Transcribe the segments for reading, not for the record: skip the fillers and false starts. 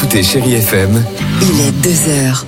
écoutez Chérie FM. Il est 2h.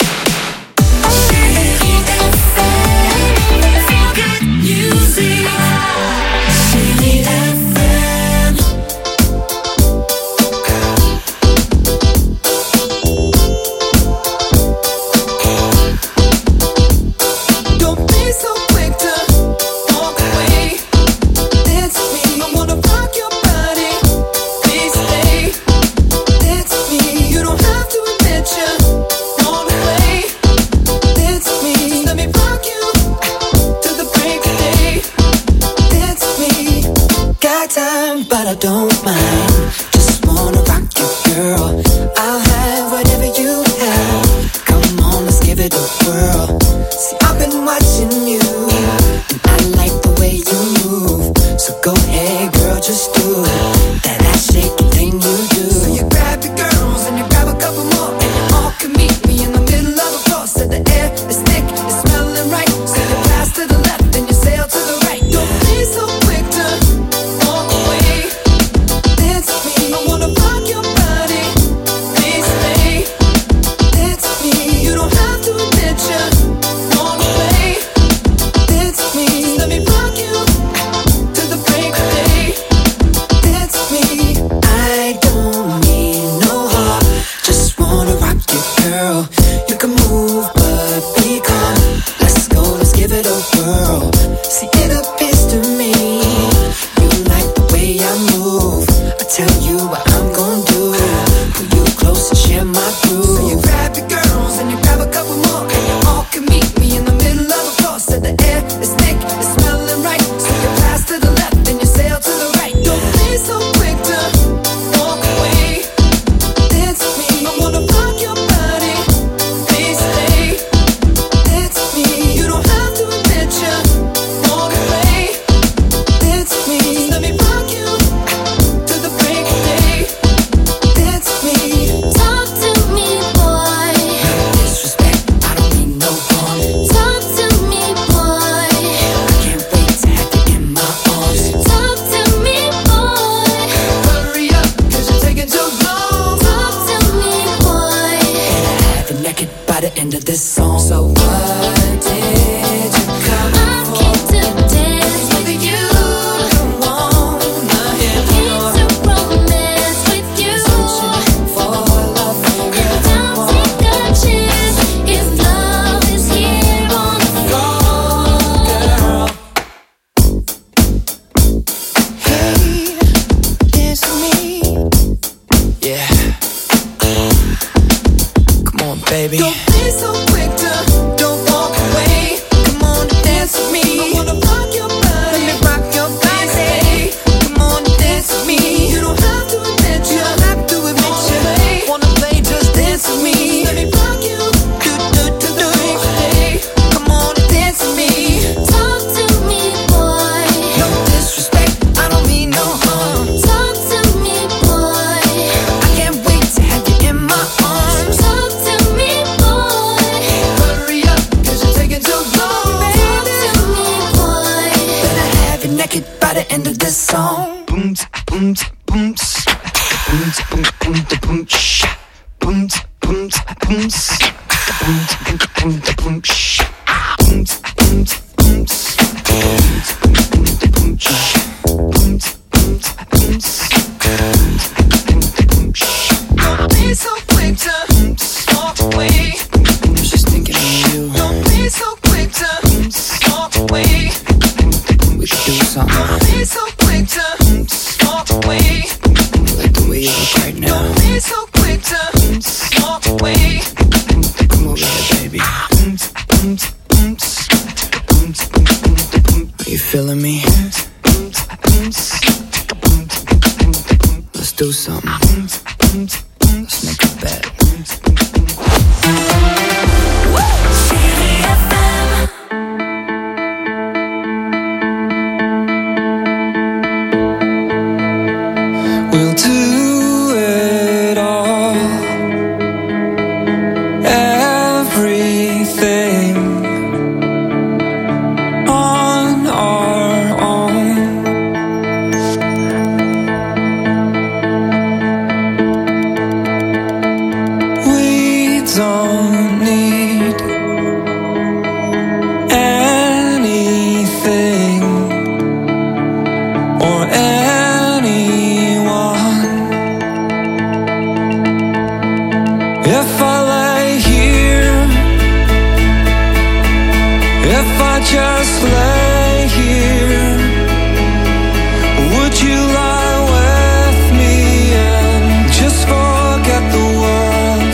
just lay here, would you lie with me and just forget the world?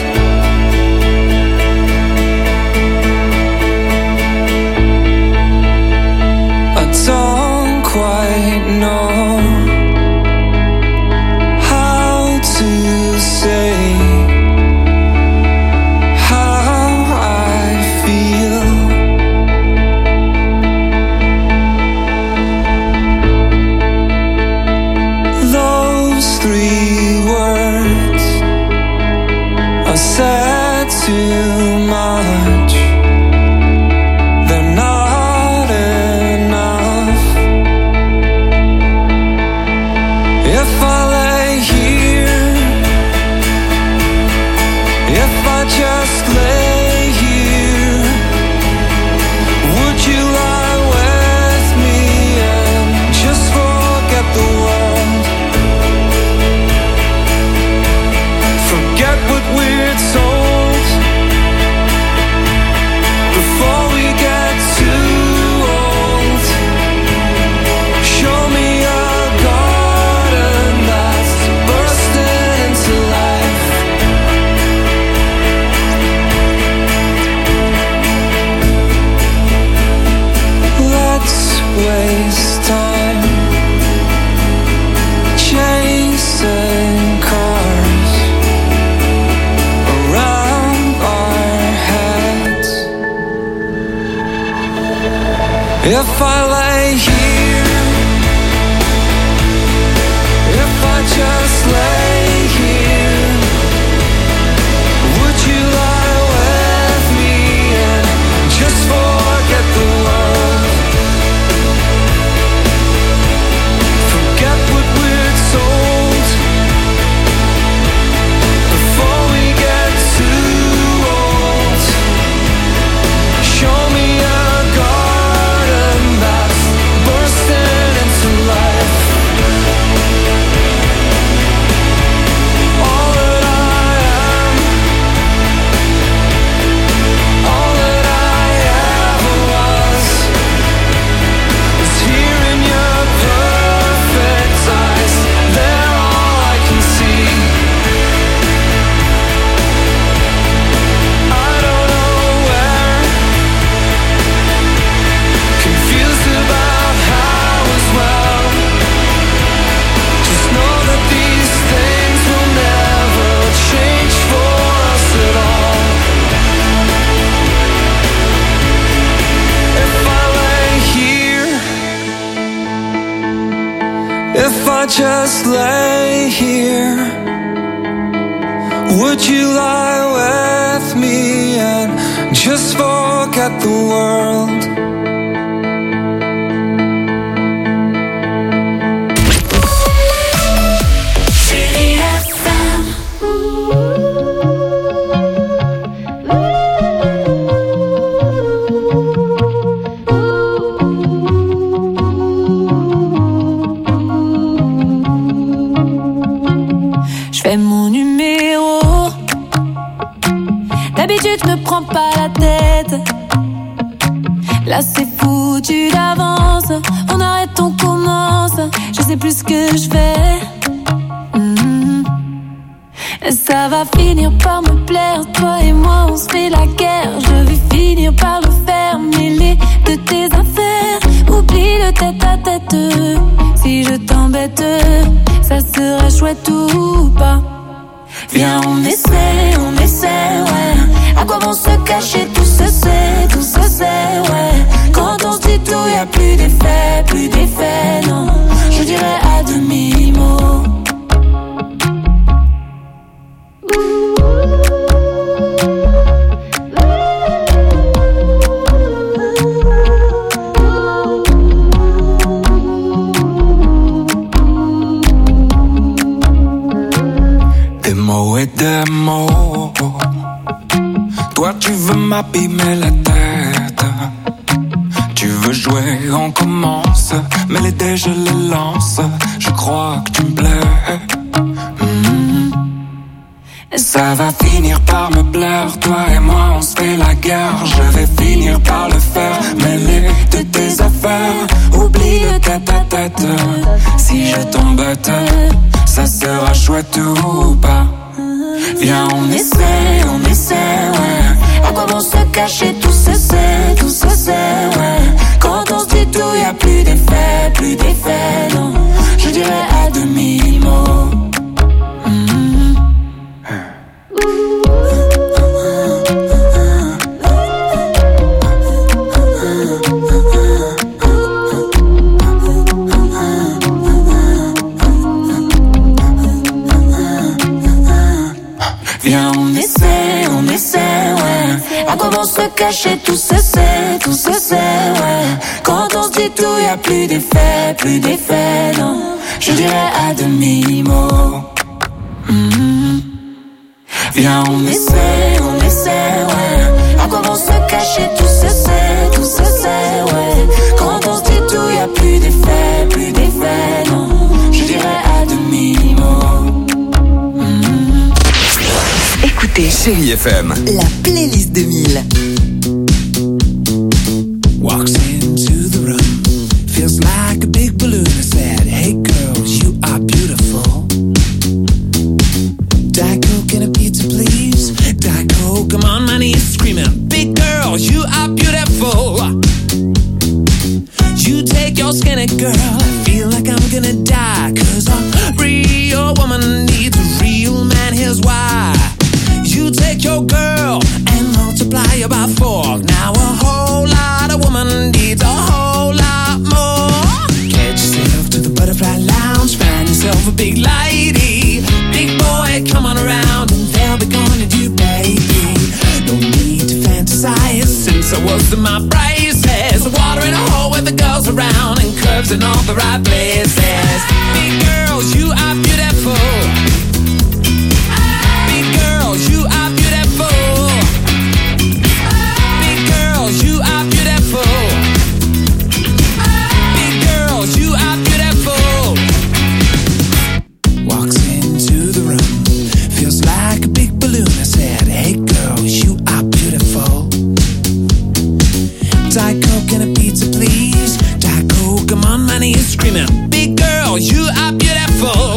I don't quite know how to say said too much, they're not enough. If I lay here, if I just lay here, would you lie with me and just forget the world? Forget what we're told before we get too old. Show me a garden that's bursting into life. Let's waste time chasing cars around our heads. If I lay here, if I just lay here, would you lie with me and just forget the world? Forget what we're told before we get too old. Show me a garden that's bursting into life. All that I am, all that I ever was, is here in your perfect eyes. They're all I can see. I don't know where, confused about how as well. Just know that these things will never change for us at all. If I lay here, if I just lay here, would you lie with me and just forget the world? Je fais mon numéro. D'habitude je me prends pas la tête. Là c'est foutu d'avance. On arrête, on commence. Je sais plus ce que je fais. Ça va finir par me plaire. Toi et moi on se fait la guerre. Je vais finir par le faire. Mêler de tes affaires. Oublie le tête à tête. Si je t'embête, ça serait chouette ou pas. Viens on essaie, ouais. À quoi bon se cacher, tout se sait, ouais. Quand on se dit tout, y'a plus d'effet, non. Je dirais à demi-mot. Des mots et des mots. Toi tu veux m'abîmer la tête. Tu veux jouer, on commence. Mais les dés je les lance. Je crois que tu me plais. Ça va finir par me plaire. Toi et moi on se fait la guerre. Je vais finir par le faire. Mêler Oublie le tête-à-tête. Si je t'embête, ça sera chouette ou pas. Viens, on essaie, ouais. À quoi bon se cacher, tout se sait, ouais. Quand on se dit tout, y'a plus d'effet, non. Je dirais à demi-mot. Viens, on essaie, ouais. À quoi bon se cacher, tout se sait, ouais. Quand on se dit tout, y'a plus d'effet, non. Je dirais à demi-mot. Viens, on essaie, ouais. À quoi bon se cacher, tout se sait, ouais. Quand on se dit tout, y'a plus d'effet, non. Je dirais à demi-mot. Écoutez Chérie FM, la playlist 2000. Walks into the room, feels like a big balloon. I said, hey girls, you are beautiful. Diet Coke and a pizza, please. Diet Coke, I'm on my knees screaming, big girls, you are beautiful. You take your skinny girl, I feel like I'm gonna die. 'Cause a real woman needs a real man, here's why. You take your girl and multiply her by 4. Now a whole lot of woman needs a whole lot more. Get yourself to the butterfly lounge, find yourself a big lady. Big boy, come on around and they'll be gonna do, baby. No need to fantasize, since I was in my braces. Water in a hole with the girls around and curves in all the right places. Big girls, you are beautiful. You are beautiful. Big girls, you are beautiful. Big girls, you are beautiful. Walks into the room, feels like a big balloon. I said, hey girls, you are beautiful. Diet Coke and a pizza, please. Diet Coke, I'm on my knees screaming, big girls, you are beautiful.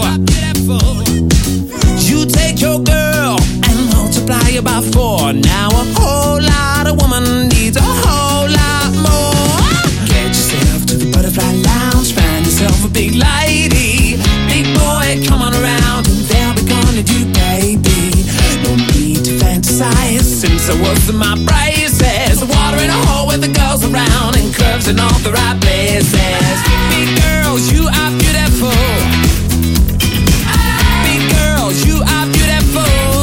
You take your girl and multiply it by 4. Now a whole lot of woman needs a whole lot more. Get yourself to the butterfly lounge, find yourself a big lady. Big boy, come on around and they'll be gonna do, baby. No need to fantasize, since I was in my braces. Water in a hole with the girls around and curves in all the right places. Big girls, you are beautiful. You are beautiful.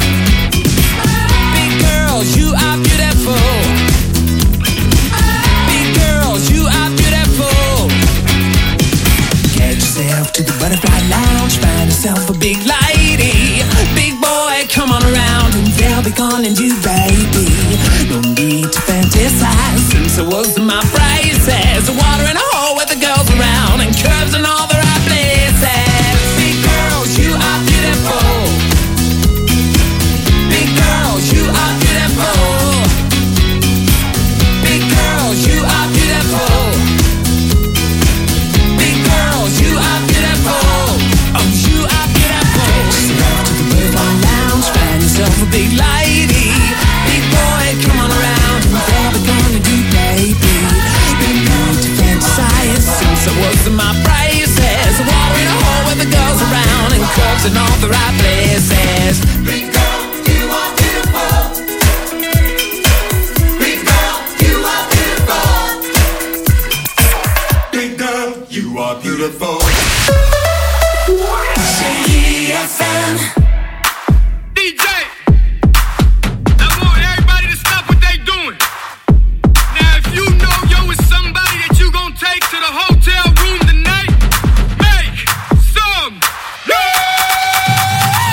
Big girls, you are beautiful. Big girls, you are beautiful. Get yourself to the butterfly lounge, find yourself a big lady. Big boy, come on around and they'll be calling you, baby. No need to fantasize, since I was in my braces. Water in a hole with the girls around and curves in all the right places. Big girls, you are beautiful. Big girls, you are beautiful. Big girls, you are beautiful. Big girls, you are beautiful. Oh, you are beautiful. Get yourself to the butterfly lounge, find yourself a big lady. Big boy, come on around and they'll be gonna do, baby. No need to fantasize, since I was in my braces. Water in a hole with the girls around and curves in all the right places. Big girl, you are beautiful. Big girl, you are beautiful. Big girl, you are beautiful. Chérie FM. DJ, I want everybody to stop what they doing. Now, if you know yo is somebody that you gon' take to the hotel room tonight, make some noise.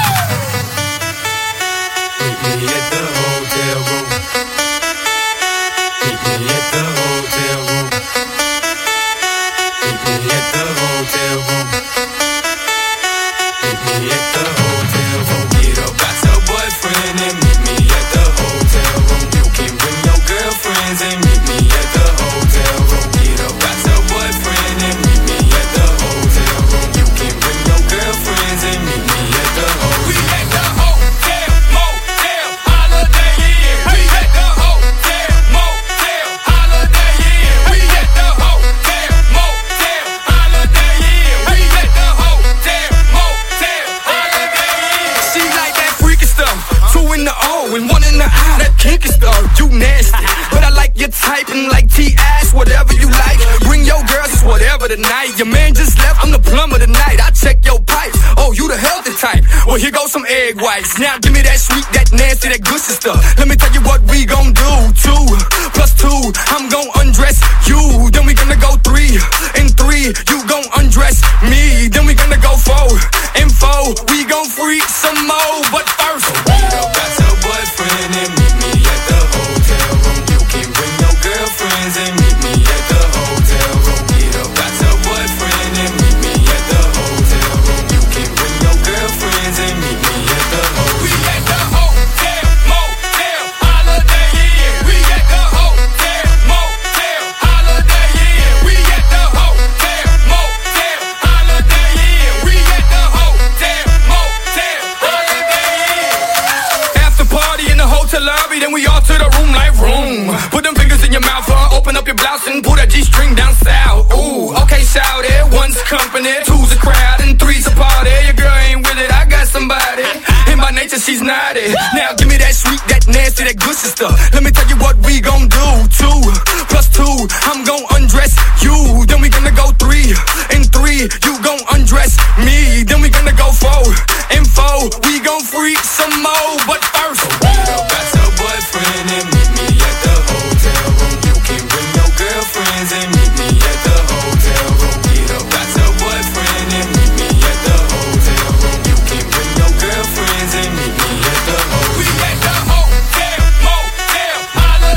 type, and like T-Ass, whatever you like. Bring your girls, it's whatever tonight. Your man just left, I'm the plumber tonight. I check your pipes, oh, you the healthy type. Well, here goes some egg whites. Now give me that sweet, that nasty, that good stuff. Let me tell you what we gon' do. 2 plus 2, I'm gon' undress you. Then we gonna go 3 and 3, you gon' undress me. Then we gonna go 4 and 4, we gon' freak some more. But first, got your boyfriend and meet me at the hotel room. You can bring your girlfriends and meet me at the hotel room. Got your boyfriend and meet me at the hotel room. You can bring your girlfriends and meet me at the hotel. We at the hotel, motel, Holiday Inn. We at the hotel, motel, Holiday Inn. We at the hotel, motel, Holiday Inn. We at the hotel, motel, Holiday Inn. After party in the hotel lobby, then we all to the room like room. Put them fingers in your mouth, open up your blouse and pull that G-string down south. Ooh, okay, shout it. 1's company, 2's a crowd, and 3's a party. Your girl ain't with it, I got somebody. And by nature, she's naughty. Now give me that sweet, that nasty, that good stuff. Let me tell you what we gon' do. 2 plus 2, I'm gon' undress you. Then we gonna go 3 and 3, you gon' undress me. Then we gonna go 4 and 4, we gon' freak some more. But first, got your boyfriend and meet me at the hotel room. You can bring your girlfriends and meet me at the hotel room. Got your boyfriend and meet me at the hotel room. You can bring your girlfriends and meet me at the hotel. We at the hotel, motel, Holiday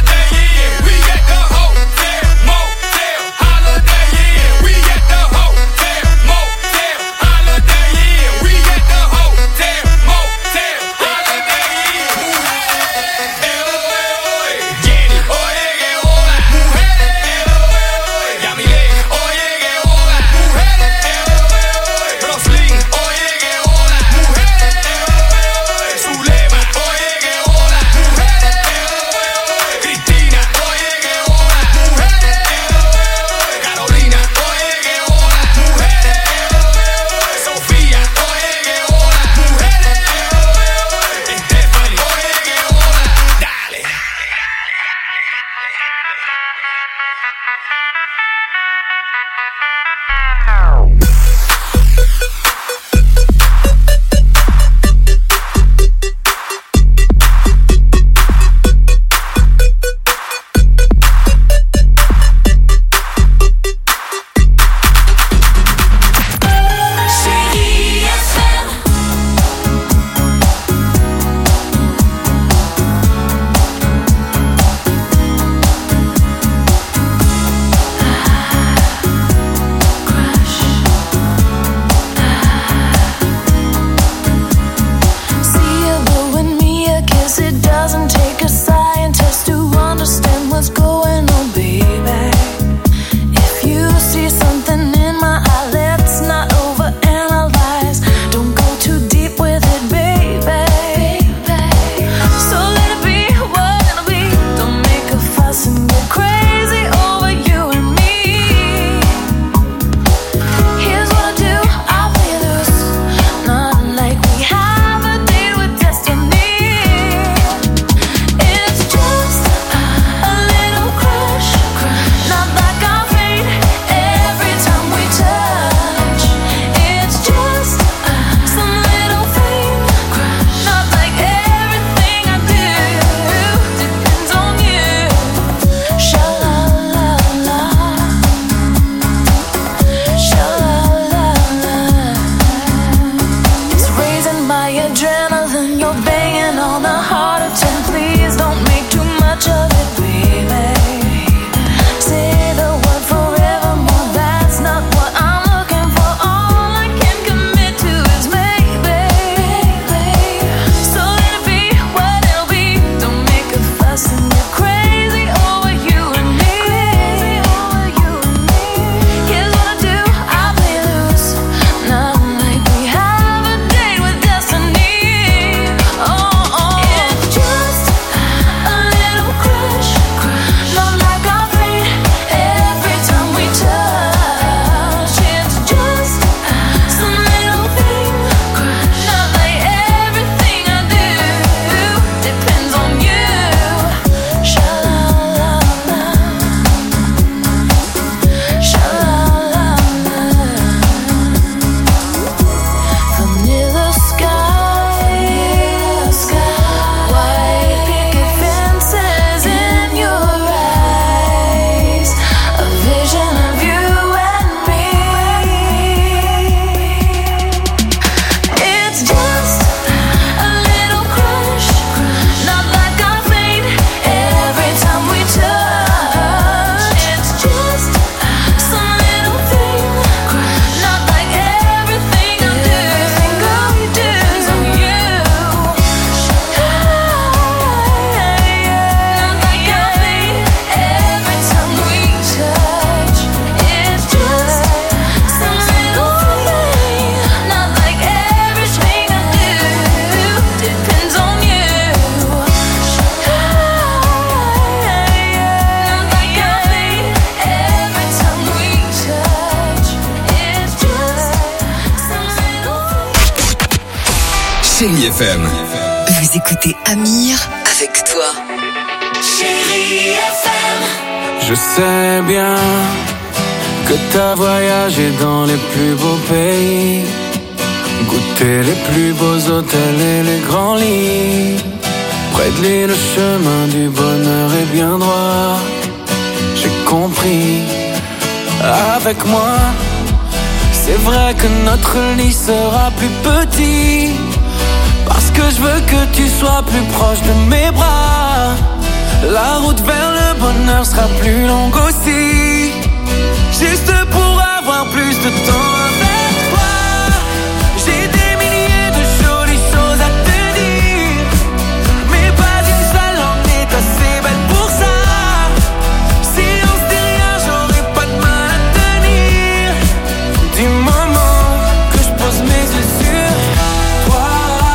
FM. Vous écoutez Amir avec toi. Chérie FM. Je sais bien que t'as voyagé dans les plus beaux pays, goûté les plus beaux hôtels et les grands lits. Près de lui, le chemin du bonheur est bien droit. J'ai compris. Avec moi, c'est vrai que notre lit sera plus petit, parce que je veux que tu sois plus proche de mes bras. La route vers le bonheur sera plus longue aussi, juste pour avoir plus de temps avec toi. J'ai des milliers de jolies choses à te dire, mais pas une seule en est assez belle pour ça. Si on se dit rien, j'aurai pas de mal à tenir. Du moment que je pose mes yeux sur toi,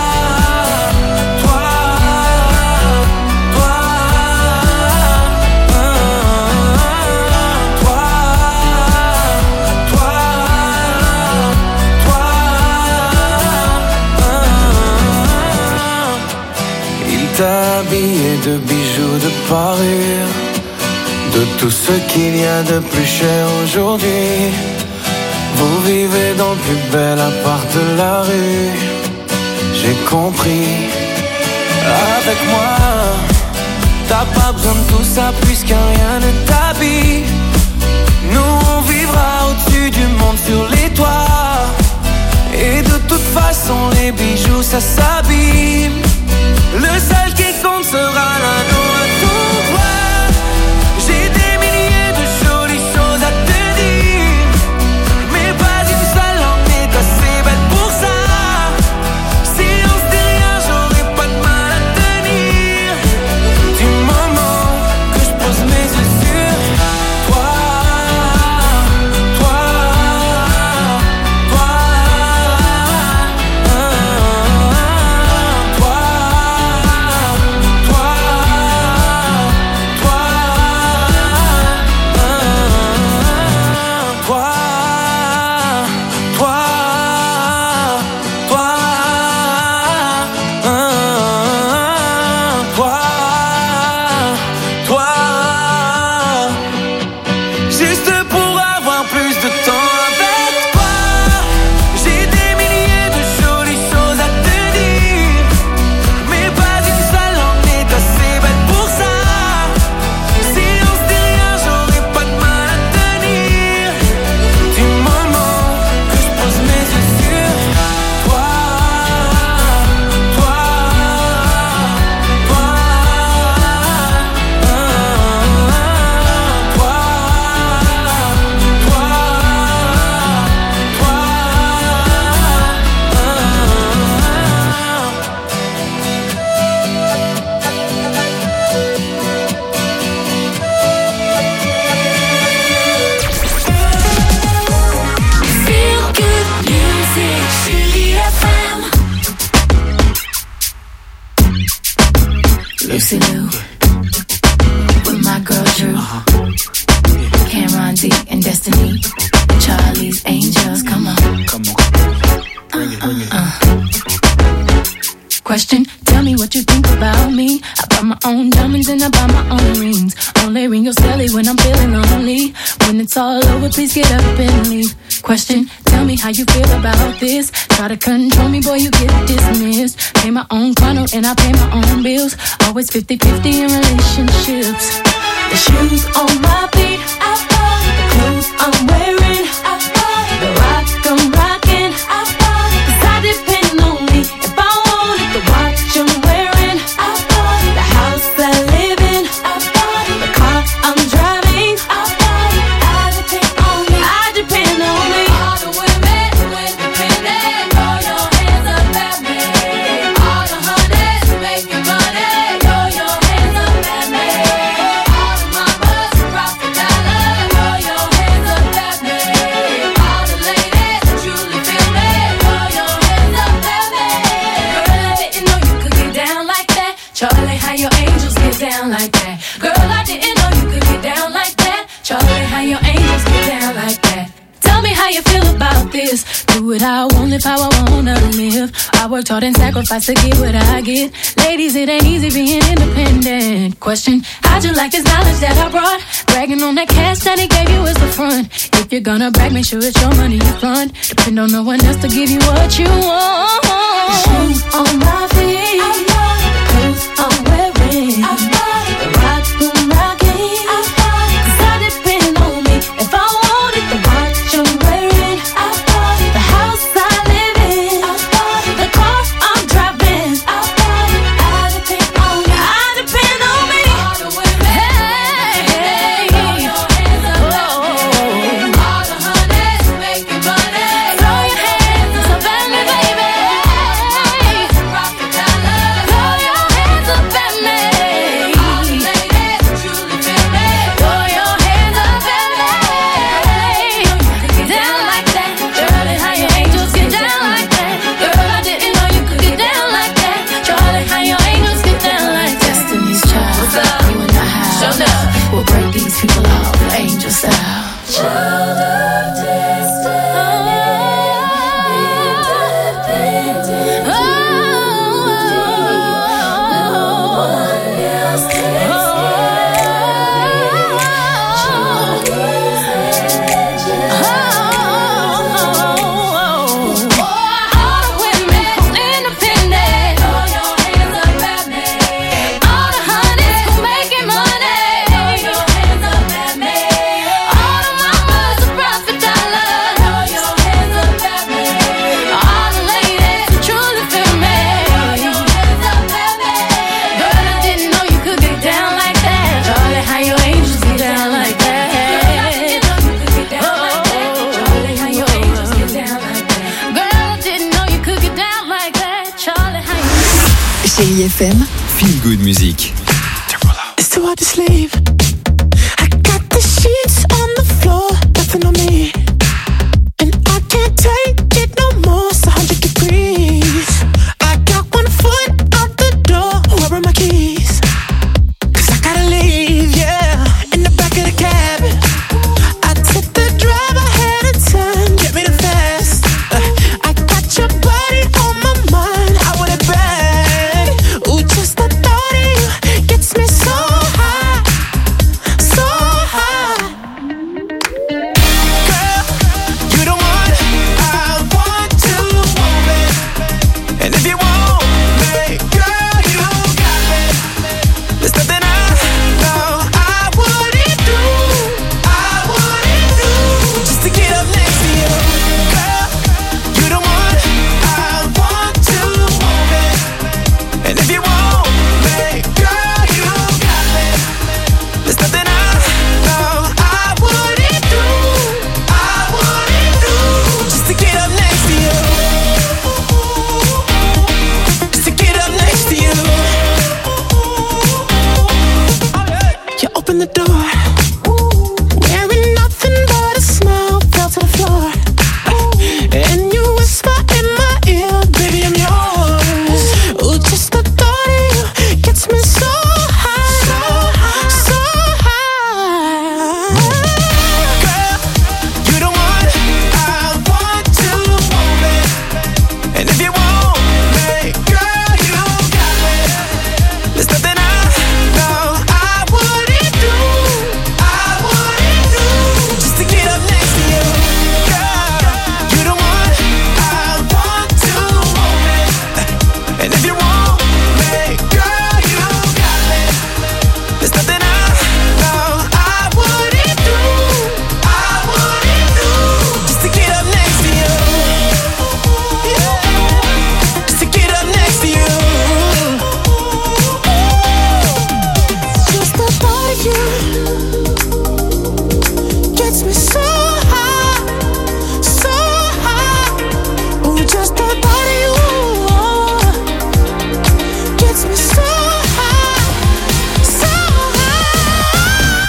toi, toi, toi, toi, il t'a habillé de bijoux, de parures, de tout ce qu'il y a de plus cher aujourd'hui. Vous vivez dans le plus bel appart de la rue. J'ai compris. Avec moi, t'as pas besoin de tout ça puisque rien ne t'habille. Nous on vivra au-dessus du monde sur les toits, et de toute façon les bijoux ça s'abîme. Le seul qui compte sera l'anneau à ton doigt. J'ai des milliers de jolies choses à te dire, mais pas une seule en est assez belle pour ça. Si on se dit rien, j'aurai pas de mal à tenir. Du moment que je pose mes yeux sur toi, toi, toi, juste pour avoir plus de temps avec toi. J'ai des milliers de jolies choses à te dire, mais pas une seule en est assez belle pour ça. Si on se dit rien, j'aurai pas de mal à tenir. Du moment que je pose mes yeux sur toi, toi, toi, Feel good music, Chérie FM. Lucy Lou, with my girl Drew, Cameron D and Destiny, Charlie's Angels, come on. Bring it. Question, tell me what you think about me. I buy my own diamonds and I buy my own rings. Only ring your celly when I'm feeling lonely. When it's all over, please get up and leave. Question, tell me how you feel about this. Try to control me, boy, you get dismissed. Pay my own condo and I pay my own bills. Always 50-50 in relationships. The shoes on my feet, I bought. The clothes I'm wearing, I bought. The rock I'm rocking, I bought. 'Cause I depend on me if I want it. The watch I'm wearing, I bought. The house I live in, I bought. The car I'm driving, I bought. I depend on me, I depend on me. All the women who independent, throw your hands up at me. All the honeys who making money, throw your hands up at me. what I want, live how I wanna live. I worked hard and sacrificed to get what I get. Ladies, it ain't easy being independent. Question, how'd you like this knowledge that I brought? Bragging on that cash that he gave you is the front. If you're gonna brag, make sure it's your money you fund. Depend on no one else to give you what you want. Shoes on my feet, clothes I'm wearing, the rock I'm rocking, 'cause I depend on me. If I want it, the watch I'm wearing, the house I live in, the car I'm driving, I depend on me. I depend on me. Hey, throw your hands up, all the honeys making money. Throw your hands up at me, baby. Rock the dollar. Throw your hands up at me. All the ladies truly feel me. Throw your hands up at me. Get down like that, Charlie. How your angels get down like that, girl? I didn't know you could get down like that, Charlie. How your angels get down like that. Destiny's Child. What's up? You and I have. Show up. We'll break these people off, angel style. Child of destiny. Chérie FM, Feel Good Music. It's too hard to sleep. I got the sheets on the floor, nothing on me. And I can't take it no more, it's 100 degrees. I got 1 foot out the door, where are my keys? 'Cause I gotta leave, yeah. In the back of the cab, I took the drive ahead of time, get me the fast. I got your body on my mind, I want it bad. Ooh, just the thought of you gets me so high, so high. Girl, you the one I want to want it. And if you want me, girl, you got me. There's nothing I know I wouldn't do, just to get up next to you. Girl, you the one I want to want it. And if you want me, girl, you got me. There's nothing I know I wouldn't do, just to get up next to you. Just to get up next to you. You open the door, wearing nothing but a smile, fell to the floor. And you whisper in my ear, baby, I'm yours. Ooh, just the thought of you gets me so high, so high. Girl, you the one I want to want it. And if you want me, girl, you got me. There's nothing I know I wouldn't do, just to get up next to you. Girl, you the one I want to want it. And if you want me, girl, you got me. There's nothing I know I wouldn't do, just to get up next to you. Just to get up next to you. Just the thought of you gets me so high, so high. Ooh, just the thought of you gets me so high, so high.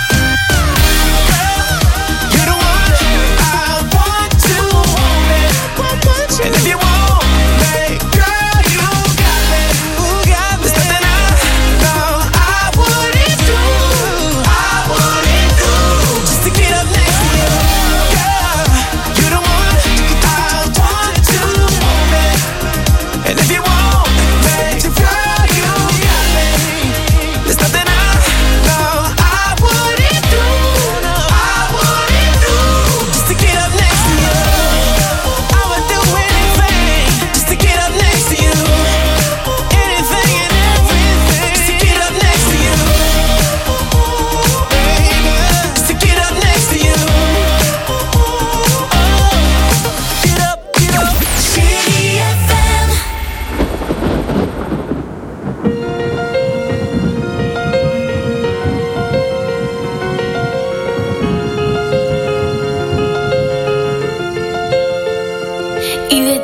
Girl, you're the one I want to want it. And if you want me, girl, you got me. There's nothing I know I wouldn't do,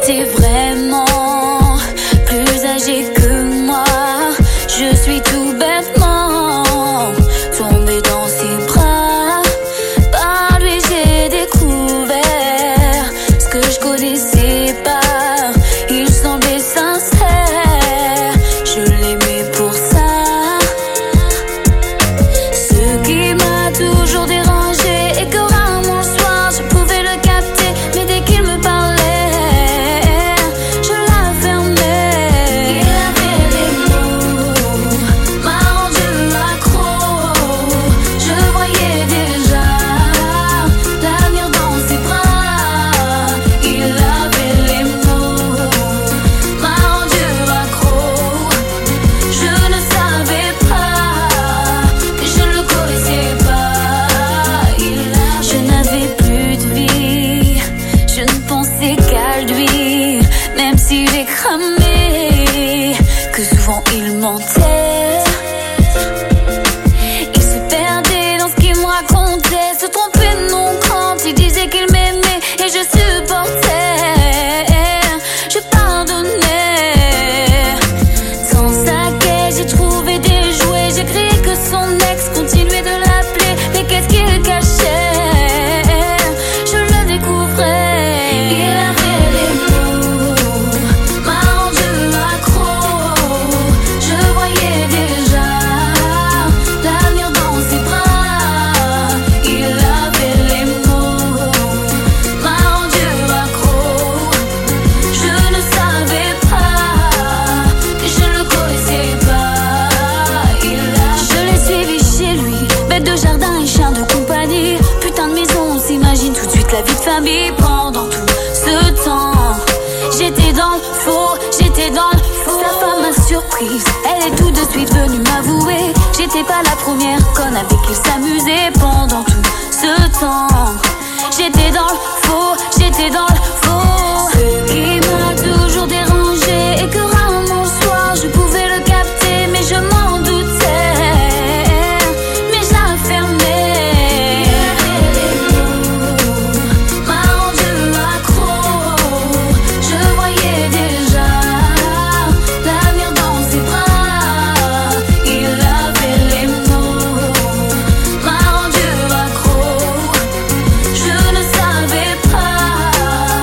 était vraiment plus âgé que moi. Je suis tout bêtement tombée dans ses bras. Par lui j'ai découvert ce que je connaissais pas. Il semblait sincère, je l'aimais pour ça. Ce qui m'a toujours dérangé et que rarement le soir je pouvais le capter, mais dès qu'il me parlait, je la fermais. Il avait des mots, m'a rendu accro. Je voyais déjà l'avenir dans ses bras. Il avait les mots, m'a rendu accro. Je ne savais pas que je ne le connaissais pas. Je n'avais plus de vie, je ne pensais qu'à lui. Même si j'ai cramé, que souvent il mentait. Il se perdait dans ce qu'il me racontait, se trompait de nom quand il disait qu'il m'aimait. Et je supportais, je pardonnais. Sans saquet, j'ai trouvé des jouets. J'ai crié que son ex continuait de l'appeler. Mais qu'est-ce qu'il cachait? Je le découvrais. Il avait les mots, m'a rendu accro. Je voyais déjà l'avenir dans ses bras. Il avait les mots, m'a rendu accro. Je ne savais pas que je ne le connaissais pas. Je l'ai suivi chez lui, bête de jardin et chien de compagnie. Putain de maison, on s'imagine tout de suite la vie de famille. Pendant tout ce temps, j'étais dans le faux, j'étais dans le faux. Sa femme m'a surprise, elle est tout de suite venue m'avouer. J'étais pas la première conne avec qui il s'amusait. Pendant tout ce temps, j'étais dans le faux, j'étais dans le faux. Ce qui m'a toujours dérangé et que rarement le soir je pouvais le capter, mais je m'en doutais, mais je la fermais. Il avait des mots, m'a rendu accro. Je voyais déjà l'avenir dans ses bras. Il avait les mots, m'a rendu accro. Je ne savais pas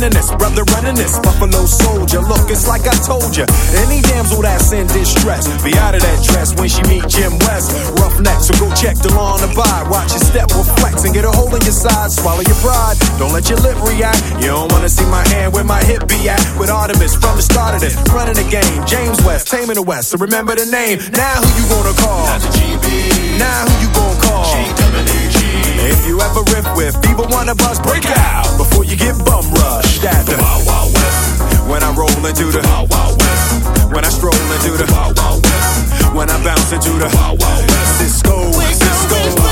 running this, brother running this. Buffalo soldier, look, it's like I told you. Any damsel that's in distress, be out of that dress when she meet Jim West. Roughneck, so go check the law on the vibe. Watch your step will flex and get a hole in your side. Swallow your pride, don't let your lip react. You don't wanna see my hand where my hip be at. With Artemis from the start of it, running the game. James West, taming the West, so remember the name. Now who you gonna call? Now who you gonna call? If you ever riff with either one of us, break out before you get bum rushed at the Wild Wild West. When I roll into the Wild Wild West. When I stroll into the Wild Wild West. When I bounce into the Wild Wild West. Cisco, Cisco.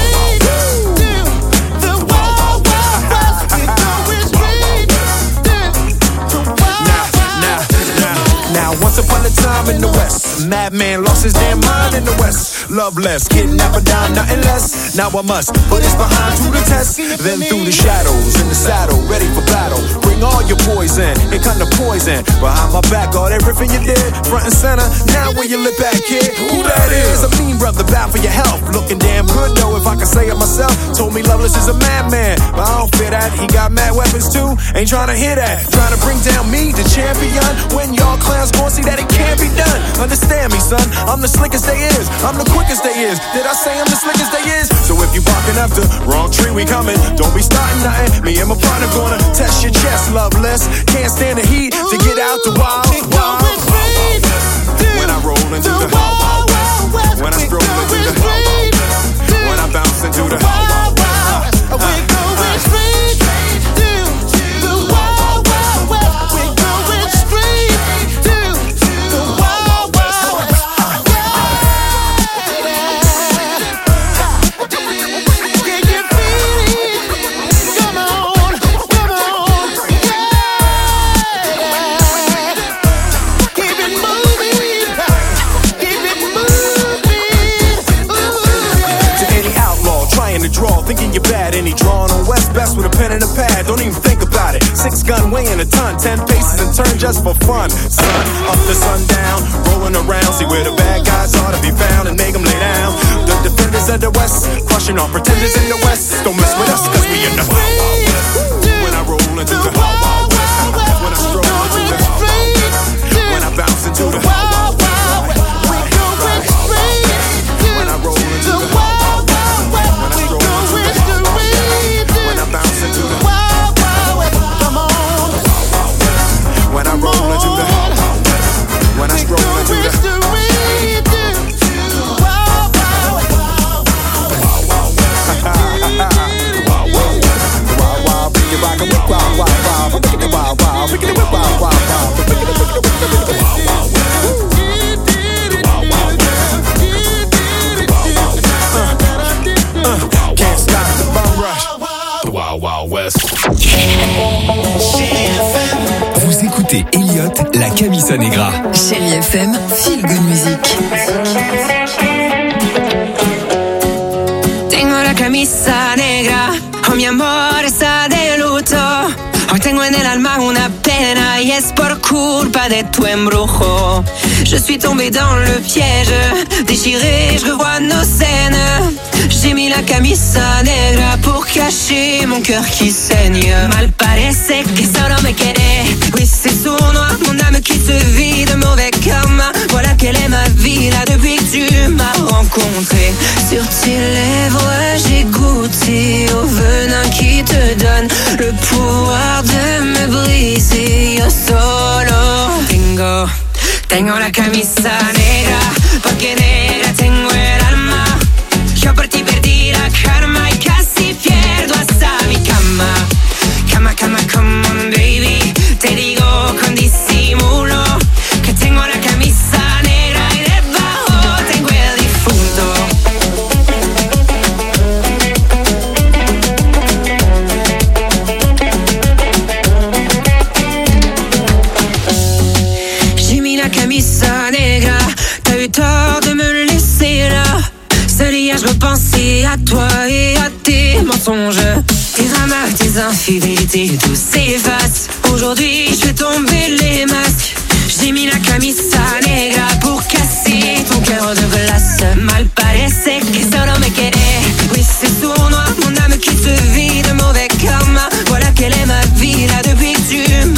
Once upon a time in the West, a madman lost his damn mind in the West. Loveless, kidnapper down, nothing less. Now I must put his behind to the test. Then through the shadows, in the saddle, ready for battle. Bring all your poison, it kind of poison. Behind my back, all that riffing you did, front and center. Now where you lip at, kid? Who that is? A mean brother, bad for your health. Looking damn good though, if I can say it myself. Told me Loveless is a madman, but I don't fear that. He got mad weapons too, ain't trying to hear that. Trying to bring down me, the champion. When y'all clowns gon' see that it can't be done. Understand me, son, I'm the slickest they is. I'm the quickest they is. Did I say I'm the slickest they is? So if you barking up the wrong tree, we coming. Don't be starting nothing. Me and my partner gonna test your chest, Loveless. Can't stand the heat to get out the wild, wild, wild, wild west. When I roll into the wild, wild west. When I stroll into the wild, wild west. When I bounce into the wild, wild west. We're going straight to the wild, wild west. We're going straight to the wild, wild west. Can you feel it? Come on, come on. Keep it moving. Keep it moving. To any outlaw trying to draw, thinking you're bad, any drawing on West Best with a pen and a pad, don't even think about it. 6 gun weighing a ton, 10 paces and turn just for fun. Sun up to sundown, rolling around, see where the bad guys are to be found and make them lay down. The defenders of the West, crushing all pretenders in the West. Don't mess with us, cause we in the Wild Wild West. When I roll into the Wild Wild West. When I stroll into the Wild Wild West. When I bounce into the Wild Wild West. We're going straight. When I roll into the Wild Wild West. When I stroll into the Wild Wild West. When I bounce into the Wild Wild West. Come on. When I roll into the Wild Wild West. When I stroll into the Wild Wild West. Can't stop the bum rush. The Wild Wild West. Vous écoutez Elliot, la Camisa Negra. Chérie FM, feel good music. Tengo la camisa negra, oh mi amor está de luto. Hoy tengo en el alma una pena y es por culpa de tu embrujo. Je suis tombée dans le piège, déchirée, je revois nos scènes. J'ai mis la camisa negra pour cacher mon cœur qui saigne. Mal parece que solo me quedé. Oui, c'est sournois, mon âme qui se vit de mauvais karma. Voilà quelle est ma vie là depuis que tu m'as rencontré. Sur tes lèvres, j'ai goûté au venin qui te donne le pouvoir de me briser. Yo solo tengo la camisa negra, porque negra tengo el alma. Yo por ti perdí la karma y casi pierdo hasta mi cama. Cama, cama, come on baby. Te digo con disimulo que tengo la camisa negra y debajo tengo el difunto. J'ai mis la camisa negra, t'as eu tort de me laisser là. Seul hier je repensais à toi et à tes mensonges. Tes dramas, tes infidélités, tout s'efface. Aujourd'hui je fais tomber les masques. J'ai mis la camisa negra pour casser ton cœur de glace. Mal parece que solo me quedé. Oui, c'est sournois, mon âme qui se vit de mauvais karma. Voilà quelle est ma vie là depuis que tu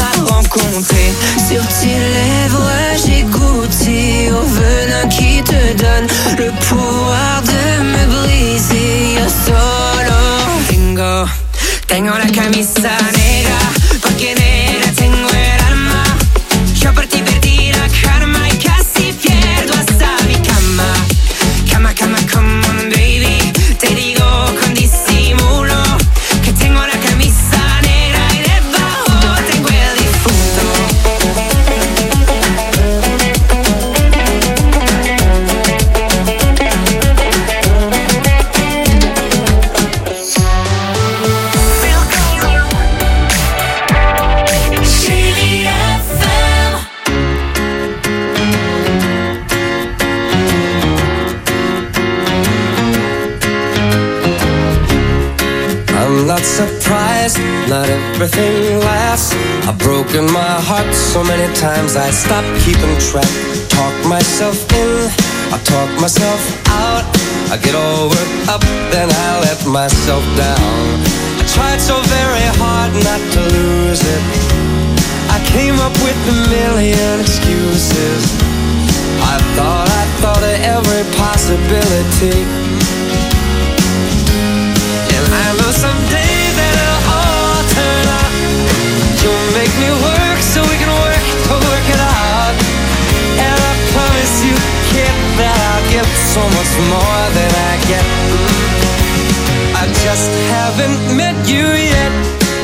Tengo la camisa negra, porque negra tengo el alma. Yo por ti perdí la karma y casi pierdo hasta mi cama. Cama, cama, come on baby. Te digo con disimulo que tengo la camisa negra y debajo tengo el difunto. I'm not surprised, not everything lasts. I've broken my heart so many times I stopped keeping track. Talk myself in, I talk myself out. I get all worked up, then I let myself down. I tried so very hard not to lose it. I came up with a million excuses. I thought of every possibility. I know someday that it'll all turn out. You'll make me work so we can work to work it out. And I promise you, kid, that I'll give so much more than I get. I just haven't met you yet.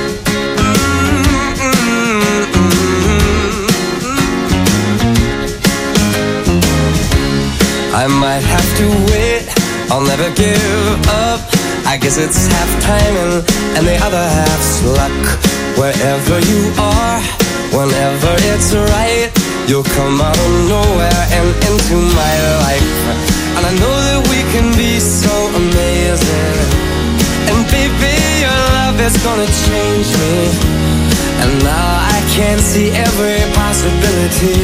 I might have to wait, I'll never give up. I guess it's half timing and the other half's luck. Wherever you are, whenever it's right, you'll come out of nowhere and into my life. And I know that we can be so amazing. And baby, your love is gonna change me. And now I can see every possibility.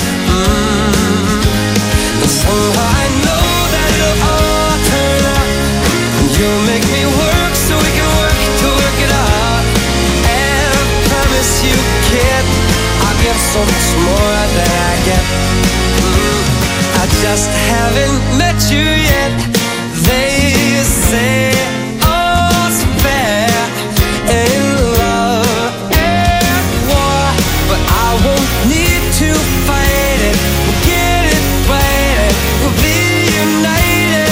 And somehow I know that it'll all turn out. You'll make me work so we can work to work it out. And I promise you, kid, I'll give so much more than I get. I just haven't met you yet. They say all's fair in love and war, but I won't need to fight it. We'll get it right, we'll be united.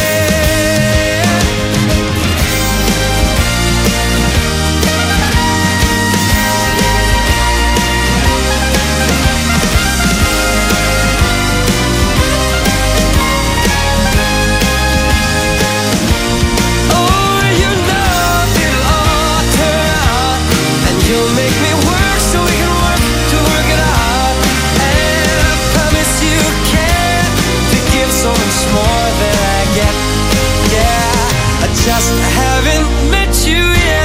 Just haven't met you yet.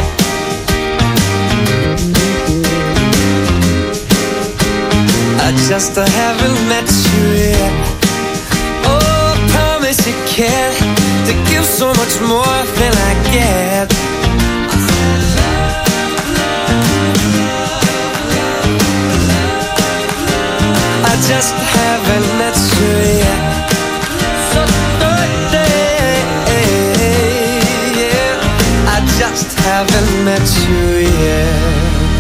I just haven't met you yet. Oh, I promise you can to give so much more than I get. I just haven't met you yet. Just haven't met you yet.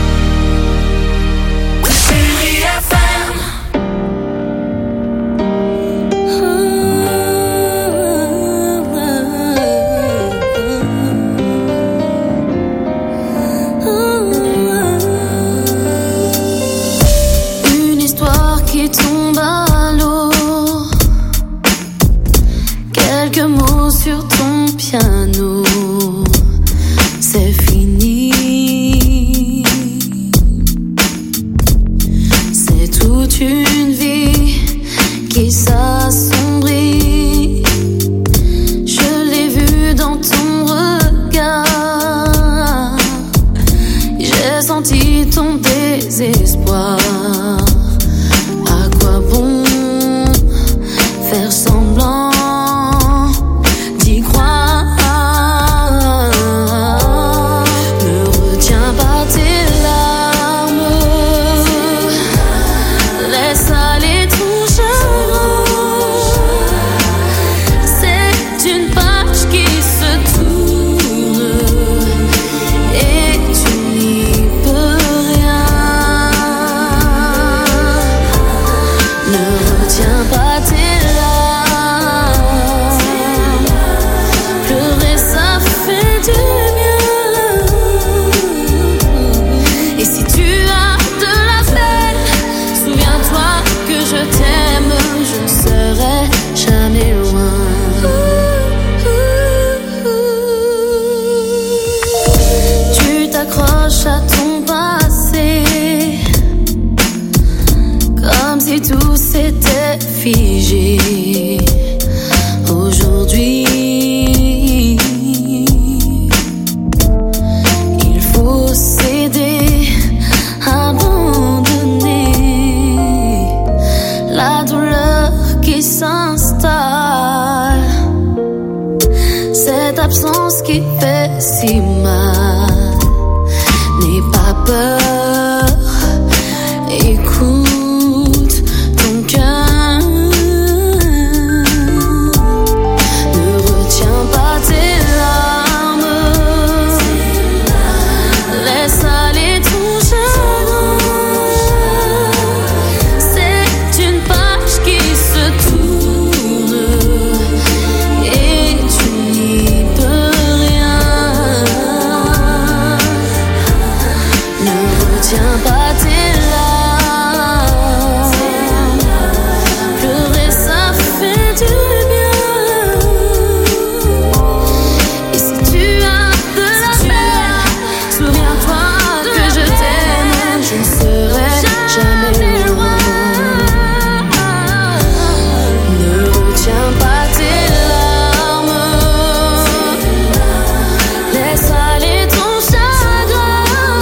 Une histoire qui tombe à l'eau. Quelques mots sur ton piano. C'est fini. C'est toute une vie qui s'assombrit. Je l'ai vu dans ton regard. J'ai senti ton désespoir. À quoi bon faire semblant d'y croire? absence qui fait si mal. N'aie pas peur, écoute ton cœur. Ne retiens pas tes larmes, laisse aller ton chagrin. C'est une page qui se tourne et tu n'y peux rien. Ne retiens pas tes larmes, pleurer ça fait du bien. Et si tu as de la peine, souviens-toi que je t'aime, je ne serai jamais loin. Ne retiens pas tes larmes, laisse aller ton chagrin.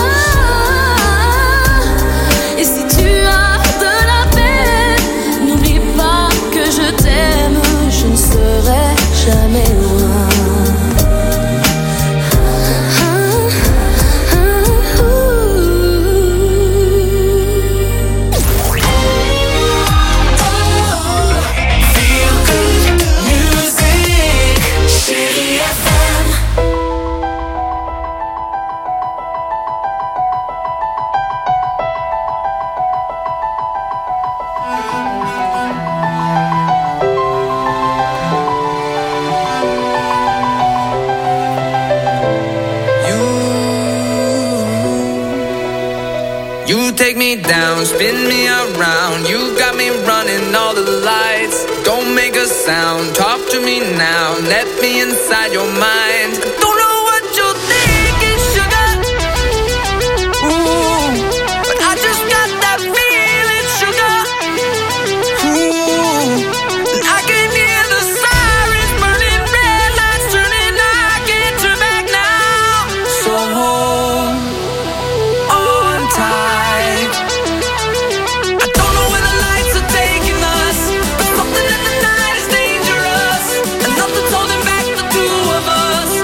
Et si tu as de la peine, n'oublie pas que je t'aime, je ne serai jamais loin. Feel good music, Chérie FM. You take me down, spin me around. You got me running all the lights. Don't make a sound, talk to me now. Let me inside your mind. Don't know what you're thinking, sugar. Ooh, but I just got that feeling, sugar. Ooh, and I can hear the sirens burning, red lights turning. I can't turn back now. So hold on tight. I don't know where the lights are taking us, but something in the night is dangerous, and nothing's holding back the two of us.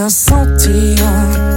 sentir